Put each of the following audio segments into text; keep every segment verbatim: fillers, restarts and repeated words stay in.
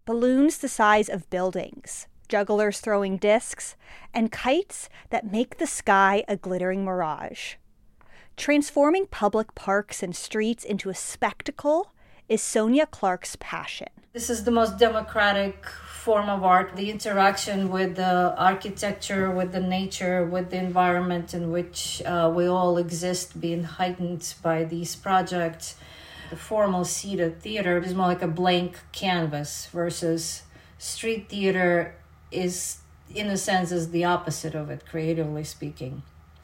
balloons the size of buildings, jugglers throwing discs, and kites that make the sky a glittering mirage. Transforming public parks and streets into a spectacle is Sonia Clark's passion. This is the most democratic form of art. The interaction with the architecture, with the nature, with the environment in which uh, we all exist being heightened by these projects. The formal seated theater is more like a blank canvas versus street theater is, in a sense, is the opposite of it, creatively speaking.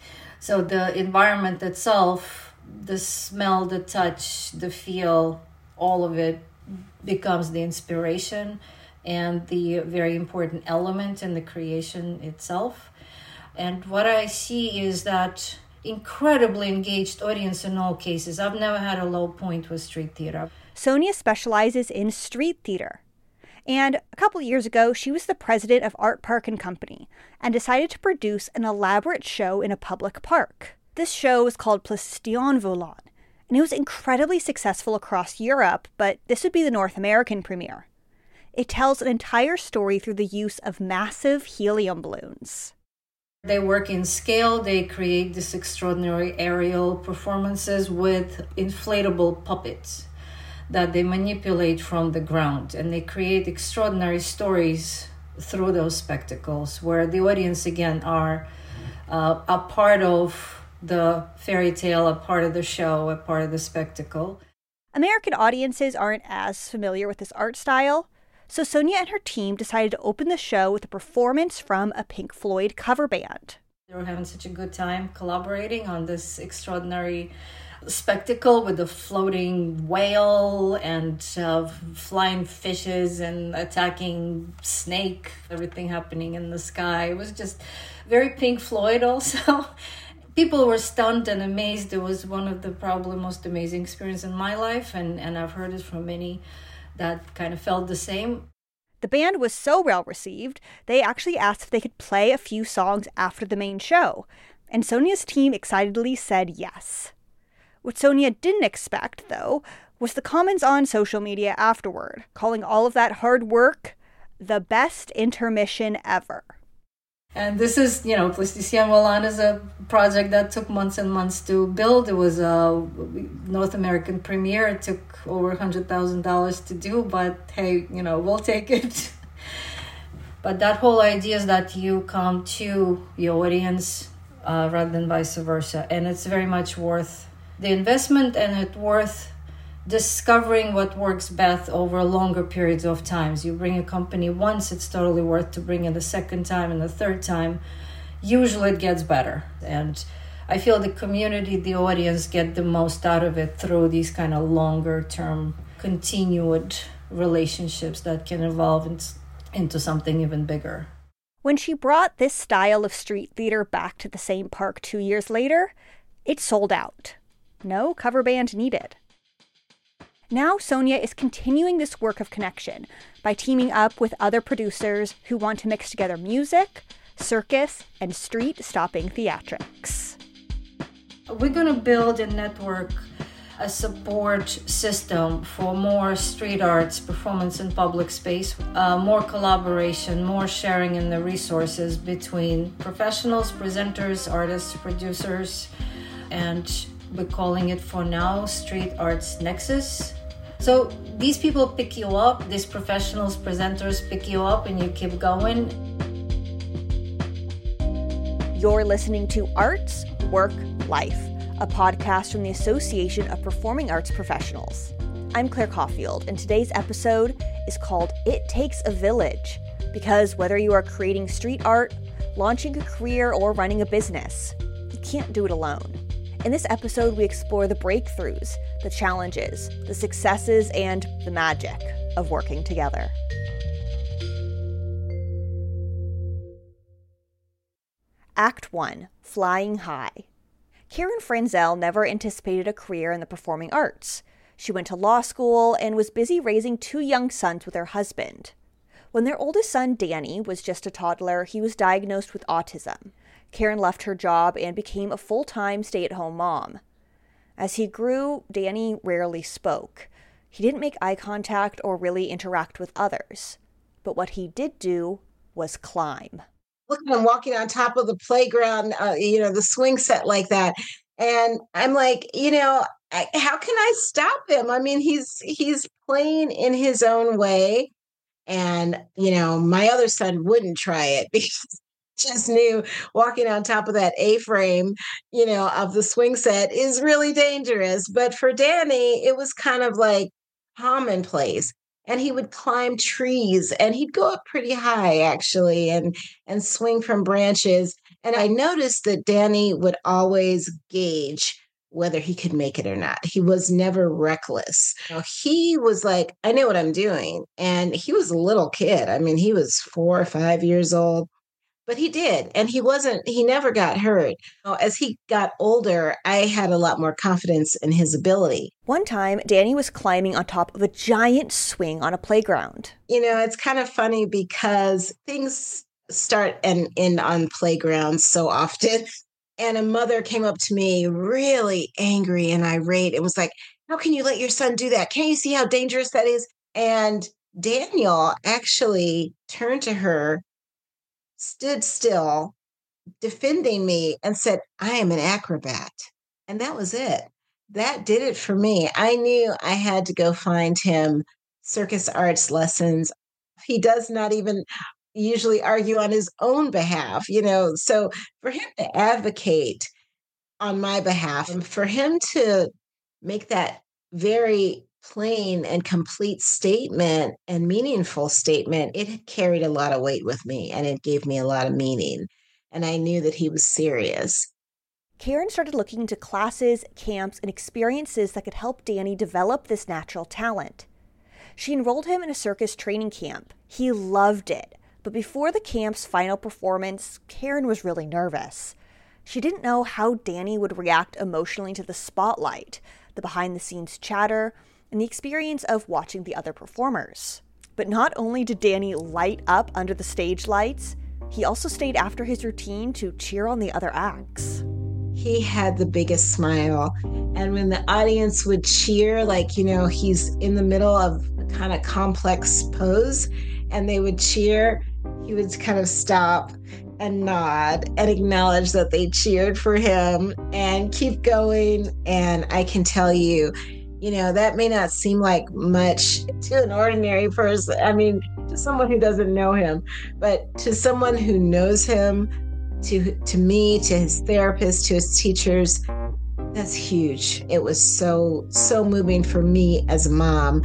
So the environment itself, the smell, the touch, the feel, all of it becomes the inspiration and the very important element in the creation itself. And what I see is that incredibly engaged audience in all cases. I've never had a low point with street theater. Sonia specializes in street theater. And a couple years ago, she was the president of Art Park and Company and decided to produce an elaborate show in a public park. This show was called Plastion Volant, and it was incredibly successful across Europe, but this would be the North American premiere. It tells an entire story through the use of massive helium balloons. They work in scale. They create this extraordinary aerial performances with inflatable puppets that they manipulate from the ground, and they create extraordinary stories through those spectacles where the audience again are uh, a part of the fairy tale, a part of the show, a part of the spectacle. American audiences aren't as familiar with this art style, so Sonia and her team decided to open the show with a performance from a Pink Floyd cover band. They were having such a good time collaborating on this extraordinary spectacle with the floating whale and uh, flying fishes and attacking snake, everything happening in the sky. It was just very Pink Floyd also. People were stunned and amazed. It was one of the probably most amazing experiences in my life, and, and I've heard it from many that kind of felt the same. The band was so well received, they actually asked if they could play a few songs after the main show, and Sonia's team excitedly said yes. What Sonia didn't expect, though, was the comments on social media afterward, calling all of that hard work the best intermission ever. And this is, you know, Plastion Volant is a project that took months and months to build. It was a North American premiere. It took over one hundred thousand dollars to do, but hey, you know, we'll take it. But that whole idea is that you come to your audience uh, rather than vice versa. And it's very much worth the investment, and it's worth discovering what works best over longer periods of times. You bring a company once, it's totally worth to bring it a second time and the third time. Usually it gets better. And I feel the community, the audience get the most out of it through these kind of longer term continued relationships that can evolve in, into something even bigger. When she brought this style of street theater back to the same park two years later, it sold out. No cover band needed. Now Sonia is continuing this work of connection by teaming up with other producers who want to mix together music, circus, and street-stopping theatrics. We're going to build a network, a support system for more street arts, performance in public space, uh, more collaboration, more sharing in the resources between professionals, presenters, artists, producers, and we're calling it for now Street Arts Nexus. So these people pick you up, these professionals, presenters pick you up, and you keep going. You're listening to Arts, Work, Life, a podcast from the Association of Performing Arts Professionals. I'm Claire Caulfield, and today's episode is called It Takes a Village, because whether you are creating street art, launching a career, or running a business, you can't do it alone. In this episode, we explore the breakthroughs, the challenges, the successes, and the magic of working together. Act one, Flying High. Karen Franzel never anticipated a career in the performing arts. She went to law school and was busy raising two young sons with her husband. When their oldest son, Danny, was just a toddler, he was diagnosed with autism. Karen left her job and became a full-time stay-at-home mom. As he grew, Danny rarely spoke. He didn't make eye contact or really interact with others. But what he did do was climb. Look at him walking on top of the playground, uh, you know, the swing set like that. And I'm like, you know, I, how can I stop him? I mean, he's he's playing in his own way. And, you know, my other son wouldn't try it because he just knew walking on top of that A-frame, you know, of the swing set is really dangerous. But for Danny, it was kind of like commonplace. And he would climb trees and he'd go up pretty high, actually, and, and swing from branches. And I noticed that Danny would always gauge whether he could make it or not. He was never reckless. You know, he was like, I know what I'm doing. And he was a little kid. I mean, he was four or five years old. But he did. And he wasn't, he never got hurt. As he got older, I had a lot more confidence in his ability. One time, Danny was climbing on top of a giant swing on a playground. You know, it's kind of funny because things start and end on playgrounds so often. And a mother came up to me really angry and irate. It was like, how can you let your son do that? Can't you see how dangerous that is? And Daniel actually turned to her, stood still, defending me, and said, I am an acrobat. And that was it. That did it for me. I knew I had to go find him circus arts lessons. He does not even usually argue on his own behalf, you know. So for him to advocate on my behalf, and for him to make that very plain and complete statement and meaningful statement, it carried a lot of weight with me and it gave me a lot of meaning. And I knew that he was serious. Karen started looking into classes, camps, and experiences that could help Danny develop this natural talent. She enrolled him in a circus training camp. He loved it. But before the camp's final performance, Karen was really nervous. She didn't know how Danny would react emotionally to the spotlight, the behind-the-scenes chatter, and the experience of watching the other performers. But not only did Danny light up under the stage lights, he also stayed after his routine to cheer on the other acts. He had the biggest smile. And when the audience would cheer, like, you know, he's in the middle of a kind of complex pose, and they would cheer, he would kind of stop and nod and acknowledge that they cheered for him and keep going. And I can tell you, you know, that may not seem like much to an ordinary person. I mean, to someone who doesn't know him, but to someone who knows him, to to me, to his therapist, to his teachers, that's huge. It was so, so moving for me as a mom.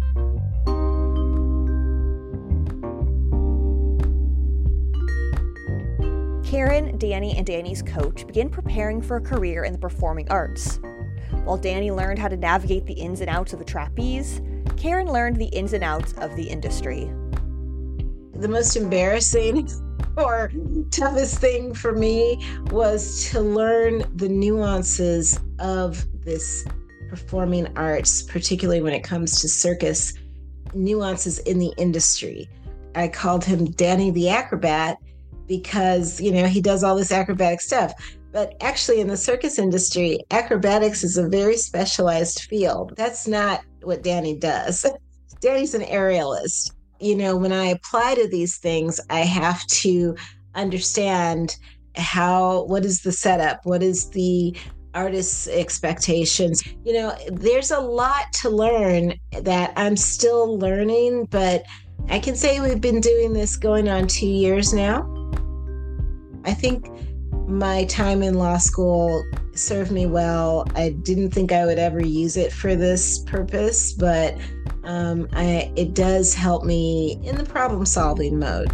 Karen, Danny, and Danny's coach began preparing for a career in the performing arts. While Danny learned how to navigate the ins and outs of the trapeze, Karen learned the ins and outs of the industry. The most embarrassing or toughest thing for me was to learn the nuances of this performing arts, particularly when it comes to circus, nuances in the industry. I called him Danny the Acrobat because, you know, he does all this acrobatic stuff. But actually in the circus industry, acrobatics is a very specialized field. That's not what Danny does. Danny's an aerialist. You know, when I apply to these things, I have to understand how, what is the setup? What is the artist's expectations? You know, there's a lot to learn that I'm still learning, but I can say we've been doing this going on two years now. I think my time in law school served me well. I didn't think I would ever use it for this purpose, but um, I, it does help me in the problem-solving mode.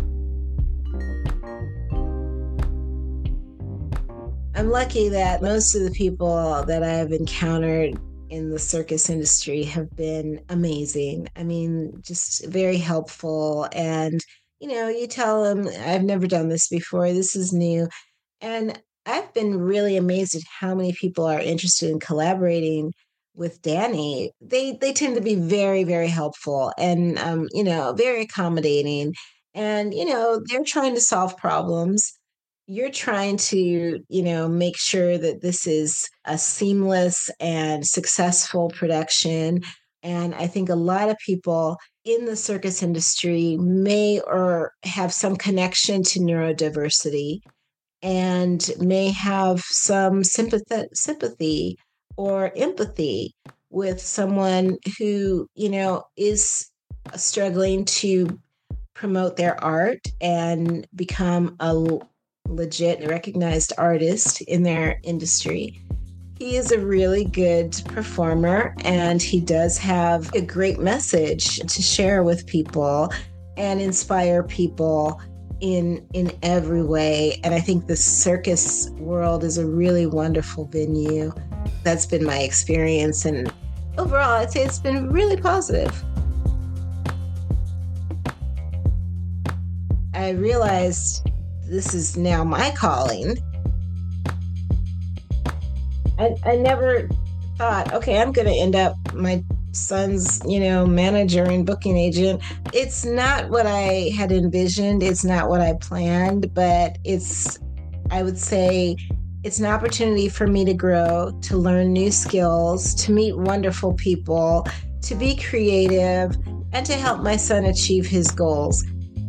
I'm lucky that most of the people that I've encountered in the circus industry have been amazing. I mean, just very helpful. And, you know, you tell them, I've never done this before. This is new. And I've been really amazed at how many people are interested in collaborating with Danny. They they tend to be very, very helpful and, um, you know, very accommodating. And, you know, they're trying to solve problems. You're trying to, you know, make sure that this is a seamless and successful production. And I think a lot of people in the circus industry may or have some connection to neurodiversity and may have some sympathy, sympathy or empathy with someone who, you know, is struggling to promote their art and become a legit recognized artist in their industry. He is a really good performer, and he does have a great message to share with people and inspire people in in every way. And I think the circus world is a really wonderful venue. That's been my experience, and overall, I'd say it's been really positive. I realized this is now my calling. I, I never thought, okay, I'm going to end up my son's, you know, manager and booking agent. It's not what I had envisioned. It's not what I planned, but it's, I would say, it's an opportunity for me to grow, to learn new skills, to meet wonderful people, to be creative, and to help my son achieve his goals.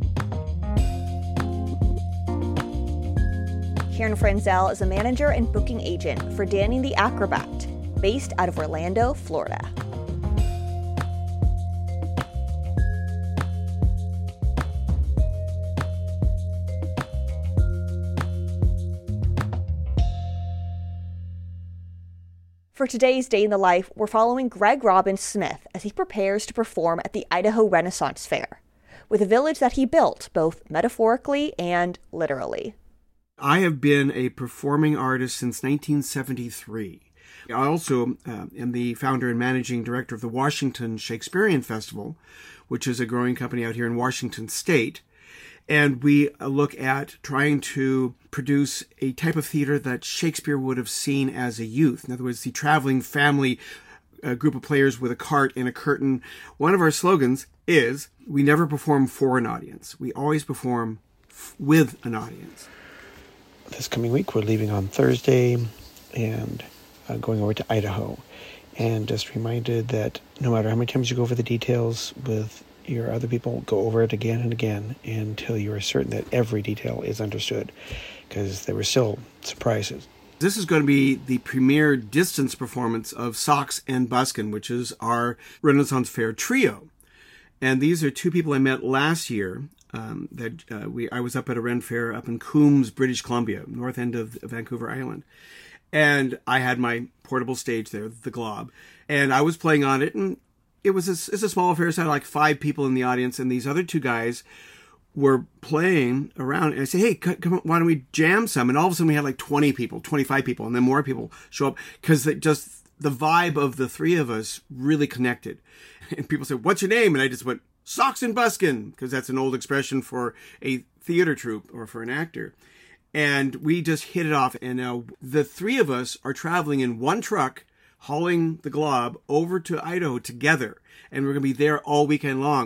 Karen Franzel is a manager and booking agent for Danny the Acrobat, based out of Orlando, Florida. For today's Day in the Life, we're following Greg Robbins Smith as he prepares to perform at the Idaho Renaissance Fair, with a village that he built, both metaphorically and literally. I have been a performing artist since nineteen seventy-three. I also uh, am the founder and managing director of the Washington Shakespearean Festival, which is a growing company out here in Washington State. And we look at trying to produce a type of theater that Shakespeare would have seen as a youth. In other words, the traveling family uh, group of players with a cart and a curtain. One of our slogans is, we never perform for an audience. We always perform f- with an audience. This coming week, we're leaving on Thursday and uh, going over to Idaho. And just reminded that no matter how many times you go over the details with your other people, go over it again and again until you are certain that every detail is understood, because there were still surprises. This is going to be the premier distance performance of Socks and Buskin, which is our Renaissance Fair trio. And these are two people I met last year. Um, that uh, we I was up at a Ren Fair up in Coombs, British Columbia, north end of Vancouver Island. And I had my portable stage there, the Glob. And I was playing on it, and it was a, it's a small affair, so I had like five people in the audience, and these other two guys were playing around. And I said, hey, come on, why don't we jam some? And all of a sudden we had like twenty people, twenty-five people, and then more people show up, because just the vibe of the three of us really connected. And people said, what's your name? And I just went, Socks and Buskin, because that's an old expression for a theater troupe or for an actor. And we just hit it off. And now the three of us are traveling in one truck, hauling the Glob over to Idaho together. And we're going to be there all weekend long.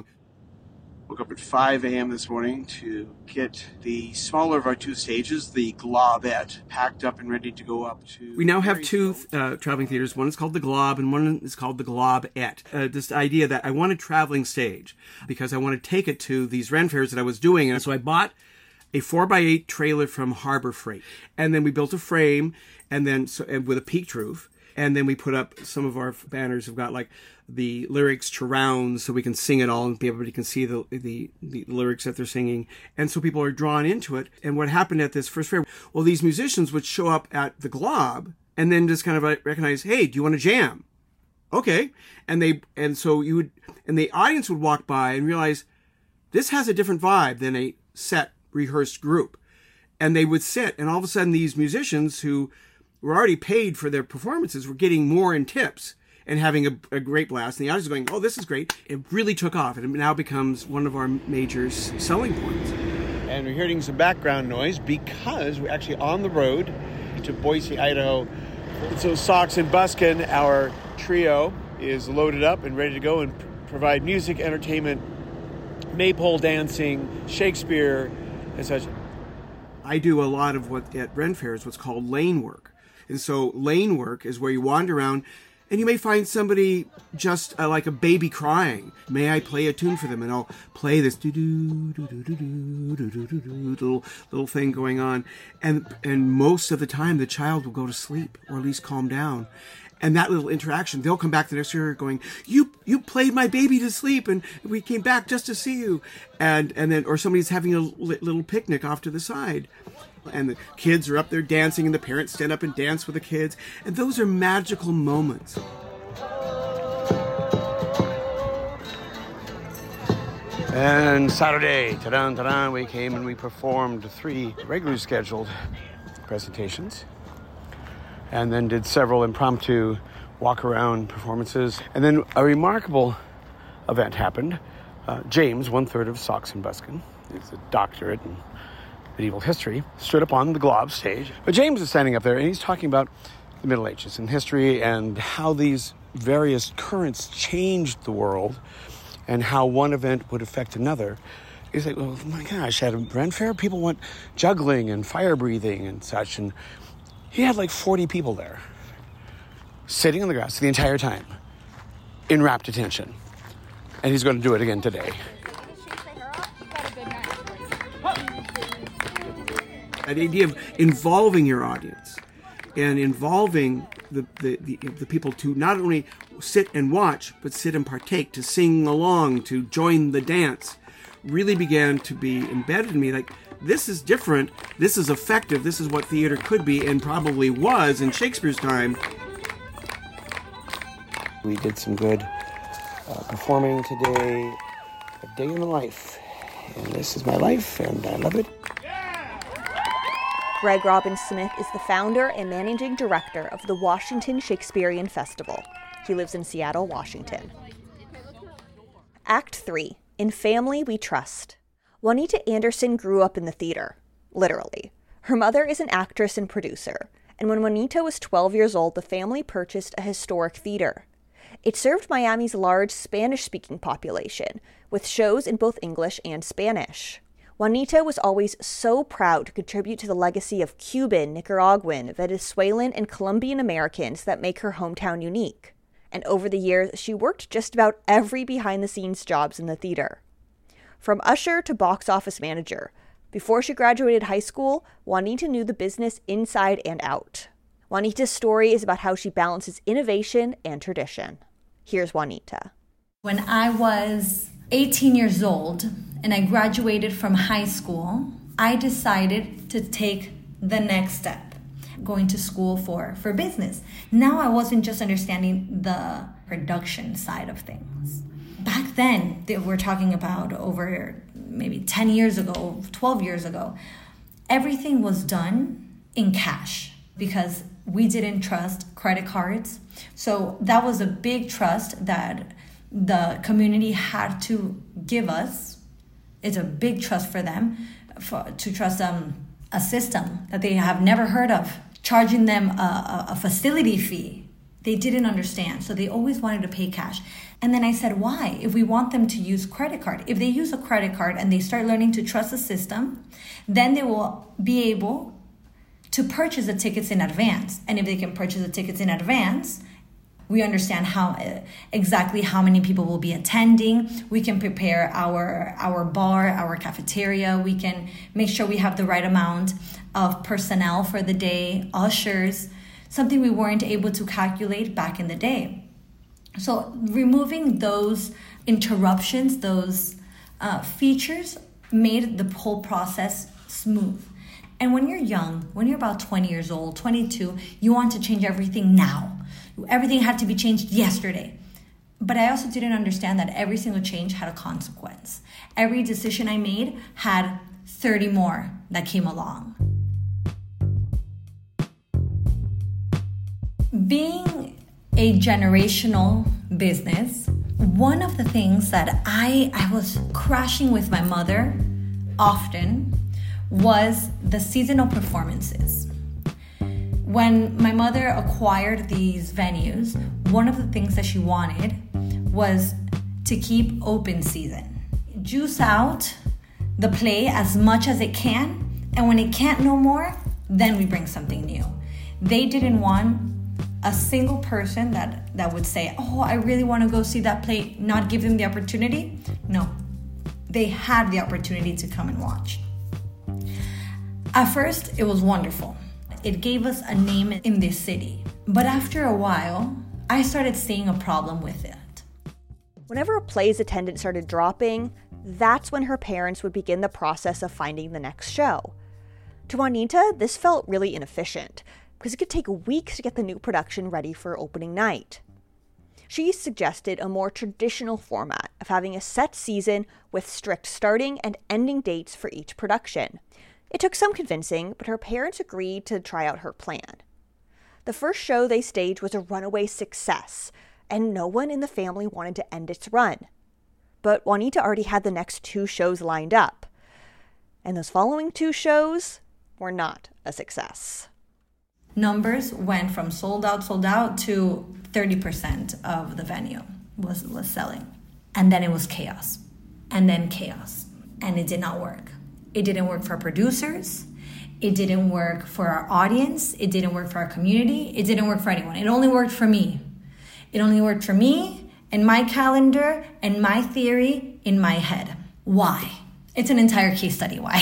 Woke up at five a.m. this morning to get the smaller of our two stages, the Globette, packed up and ready to go up to... We now have two uh, traveling theaters. One is called the Glob and one is called the Globette. Uh, this idea that I want a traveling stage because I want to take it to these Ren Fairs that I was doing. And so I bought a four by eight trailer from Harbor Freight. And then we built a frame and then so, and with a peaked roof. And then we put up some of our banners have got like the lyrics to rounds so we can sing it all and everybody can see the, the, the lyrics that they're singing. And so people are drawn into it. And what happened at this first fair, well, these musicians would show up at the Glob and then just kind of recognize, hey, do you want to jam? Okay. And they, and so you would, and the audience would walk by and realize this has a different vibe than a set rehearsed group. And they would sit, and all of a sudden these musicians who were already paid for their performances were getting more in tips and having a, a great blast. And the audience was going, oh, this is great. It really took off. And it now becomes one of our major selling points. And we're hearing some background noise because we're actually on the road to Boise, Idaho. So Socks and Buskin, our trio, is loaded up and ready to go and pr- provide music, entertainment, maypole dancing, Shakespeare, and such. I do a lot of what at Ren Fair is what's called lane work. And so lane work is where you wander around And you may find somebody just uh, like a baby crying. May I play a tune for them? And I'll play this doo-doo, doo-doo, doo-doo, doo-doo, doo-doo, little, little thing going on. And, and most of the time, the child will go to sleep or at least calm down. And that little interaction, they'll come back the next year going, you you played my baby to sleep and we came back just to see you. And, and then, or somebody's having a little picnic off to the side. And the kids are up there dancing and the parents stand up and dance with the kids. And those are magical moments. And Saturday, ta-da, ta-da, we came and we performed three regularly scheduled presentations. And then did several impromptu walk-around performances. And then a remarkable event happened. Uh, James, one-third of Socks and Buskin, he's a doctorate in medieval history, stood up on the Globe stage. But James is standing up there and he's talking about the Middle Ages and history and how these various currents changed the world and how one event would affect another. He's like, oh my gosh, at a Ren Fair, people went juggling and fire breathing and such. And he had like forty people there, sitting on the grass the entire time, in rapt attention. And he's going to do it again today. That idea of involving your audience and involving the, the, the, the people to not only sit and watch, but sit and partake, to sing along, to join the dance, really began to be embedded in me. Like, this is different, this is effective, this is what theater could be and probably was in Shakespeare's time. We did some good uh, performing today, a day in the life. And this is my life, and I love it. Greg Robbins Smith is the founder and managing director of the Washington Shakespearean Festival. He lives in Seattle, Washington. Act three, In Family We Trust. Juanita Anderson grew up in the theater, literally. Her mother is an actress and producer, and when Juanita was twelve years old, the family purchased a historic theater. It served Miami's large Spanish-speaking population, with shows in both English and Spanish. Juanita was always so proud to contribute to the legacy of Cuban, Nicaraguan, Venezuelan, and Colombian Americans that make her hometown unique. And over the years, she worked just about every behind-the-scenes jobs in the theater. From usher to box office manager, before she graduated high school, Juanita knew the business inside and out. Juanita's story is about how she balances innovation and tradition. Here's Juanita. When I was eighteen years old and I graduated from high school, I decided to take the next step, going to school for, for business. Now I wasn't just understanding the production side of things. Back then, we're talking about over maybe ten years ago, twelve years ago, everything was done in cash because we didn't trust credit cards. So that was a big trust that the community had to give us. It's a big trust for them for, to trust um, a system that they have never heard of, charging them a, a facility fee. They didn't understand, so they always wanted to pay cash. And then I said, why? If we want them to use credit card, if they use a credit card and they start learning to trust the system, then they will be able to purchase the tickets in advance. And if they can purchase the tickets in advance, we understand how uh, exactly how many people will be attending. We can prepare our our bar, our cafeteria. We can make sure we have the right amount of personnel for the day, ushers, something we weren't able to calculate back in the day. So removing those interruptions, those uh, features made the whole process smooth. And when you're young, when you're about twenty years old, twenty-two, you want to change everything now. Everything had to be changed yesterday. But I also didn't understand that every single change had a consequence. Every decision I made had thirty more that came along. Being a generational business, one of the things that I, I was crashing with my mother often was the seasonal performances. When my mother acquired these venues, one of the things that she wanted was to keep open season. Juice out the play as much as it can, and when it can't no more, then we bring something new. They didn't want a single person that, that would say, oh, I really want to go see that play, not give them the opportunity. No, they had the opportunity to come and watch. At first, it was wonderful. It gave us a name in this city. But after a while, I started seeing a problem with it. Whenever a play's attendance started dropping, that's when her parents would begin the process of finding the next show. To Juanita, this felt really inefficient, because it could take weeks to get the new production ready for opening night. She suggested a more traditional format of having a set season with strict starting and ending dates for each production. It took some convincing, but her parents agreed to try out her plan. The first show they staged was a runaway success, and no one in the family wanted to end its run. But Juanita already had the next two shows lined up, and those following two shows were not a success. Numbers went from sold out, sold out to thirty percent of the venue was, was selling. And then it was chaos. And then chaos. And it did not work. It didn't work for our producers. It didn't work for our audience. It didn't work for our community. It didn't work for anyone. It only worked for me. It only worked for me and my calendar and my theory in my head. Why? It's an entire case study. Why?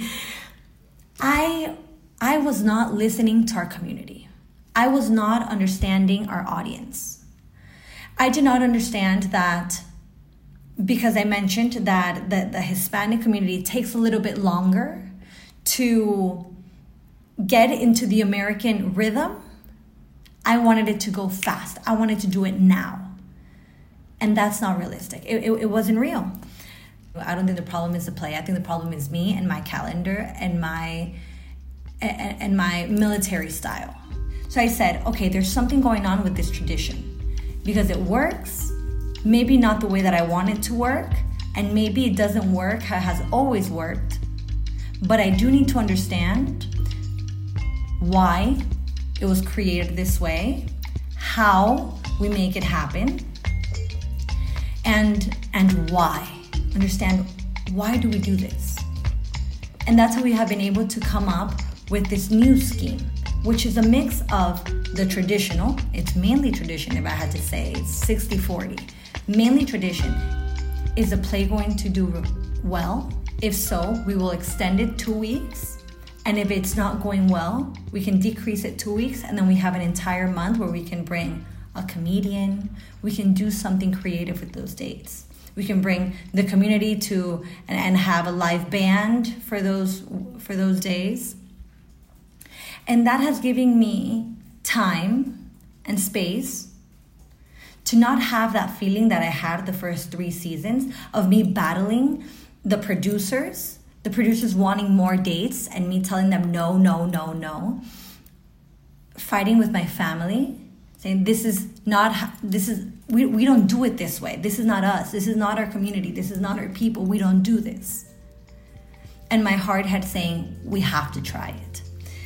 I, I was not listening to our community. I was not understanding our audience. I did not understand that because I mentioned that the, the Hispanic community takes a little bit longer to get into the American rhythm. I wanted it to go fast. I wanted to do it now. And that's not realistic. It, it, it wasn't real. I don't think the problem is the play. I think the problem is me and my calendar and my and, and my military style. So I said, okay, there's something going on with this tradition because it works, maybe not the way that I want it to work, and maybe it doesn't work how it has always worked, but I do need to understand why it was created this way, how we make it happen, and and why. Understand, why do we do this? And that's how we have been able to come up with this new scheme, which is a mix of the traditional, it's mainly tradition if I had to say, it's sixty forty. Mainly tradition. Is the play going to do well? If so, we will extend it two weeks. And if it's not going well, we can decrease it two weeks and then we have an entire month where we can bring a comedian. We can do something creative with those dates. We can bring the community to and, and have a live band for those for those days. And that has given me time and space to not have that feeling that I had the first three seasons of me battling the producers, the producers wanting more dates and me telling them no, no, no, no. Fighting with my family, saying this is not, this is, we, we don't do it this way. This is not us. This is not our community. This is not our people. We don't do this. And my heart had saying, we have to try it.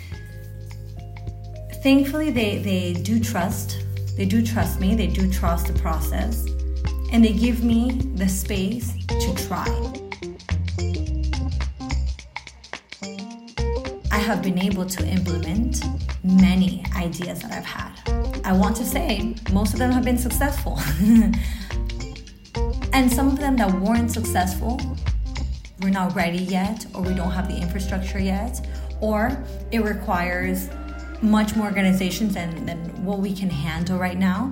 Thankfully, they, they do trust. They do trust me. They do trust the process. And they give me the space to try. I have been able to implement many ideas that I've had. I want to say most of them have been successful. And some of them that weren't successful, we're not ready yet, or we don't have the infrastructure yet, or it requires much more organizations than, than what we can handle right now.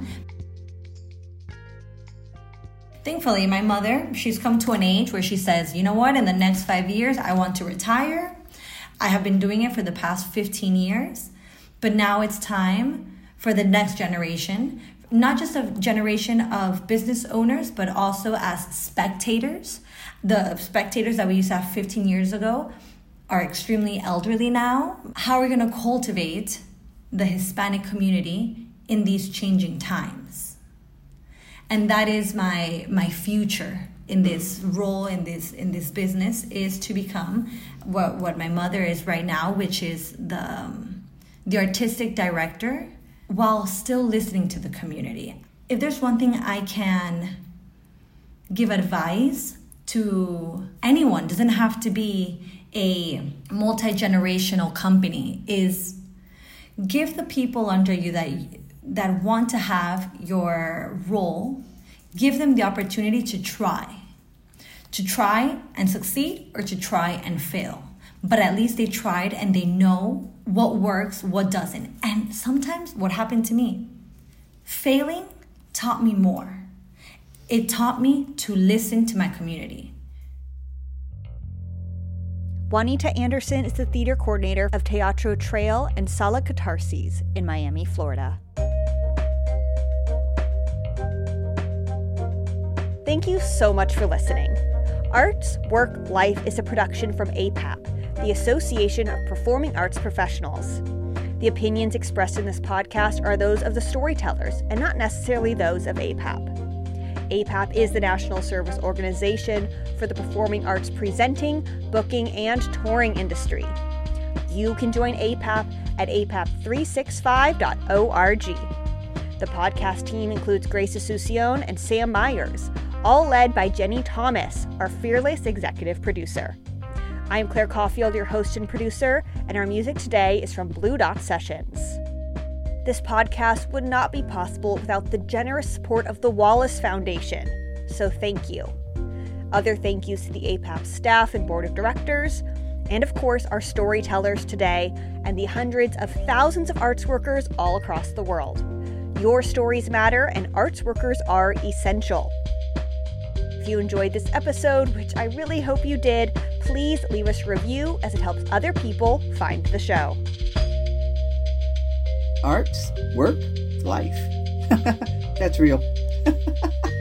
Thankfully, my mother, she's come to an age where she says, you know what, in the next five years, I want to retire. I have been doing it for the past fifteen years, but now it's time for the next generation, not just a generation of business owners, but also as spectators. The spectators that we used to have fifteen years ago are extremely elderly now. How are we going to cultivate the Hispanic community in these changing times? And that is my my future in this role, in this in this business, is to become what what my mother is right now, which is the um, the artistic director, while still listening to the community. If there's one thing I can give advice to anyone, doesn't have to be a multi-generational company, is give the people under you that that want to have your role, give them the opportunity to try. To try and succeed or to try and fail. But at least they tried and they know what works, what doesn't. And sometimes what happened to me, failing taught me more. It taught me to listen to my community. Juanita Anderson is the theater coordinator of Teatro Trail and Sala Catarsis in Miami, Florida. Thank you so much for listening. Arts, Work, Life is a production from A P A P, the Association of Performing Arts Professionals. The opinions expressed in this podcast are those of the storytellers and not necessarily those of A P A P. A P A P is the national service organization for the performing arts presenting, booking, and touring industry. You can join A P A P at a p a p three sixty-five dot org. The podcast team includes Grace Asuncion and Sam Myers, all led by Jenny Thomas, our fearless executive producer. I'm Claire Caulfield, your host and producer, and our music today is from Blue Dot Sessions. This podcast would not be possible without the generous support of the Wallace Foundation, so thank you. Other thank yous to the A P A P staff and board of directors, and of course our storytellers today and the hundreds of thousands of arts workers all across the world. Your stories matter and arts workers are essential. If you enjoyed this episode, which I really hope you did, please leave us a review as it helps other people find the show. Arts, work, life. That's real.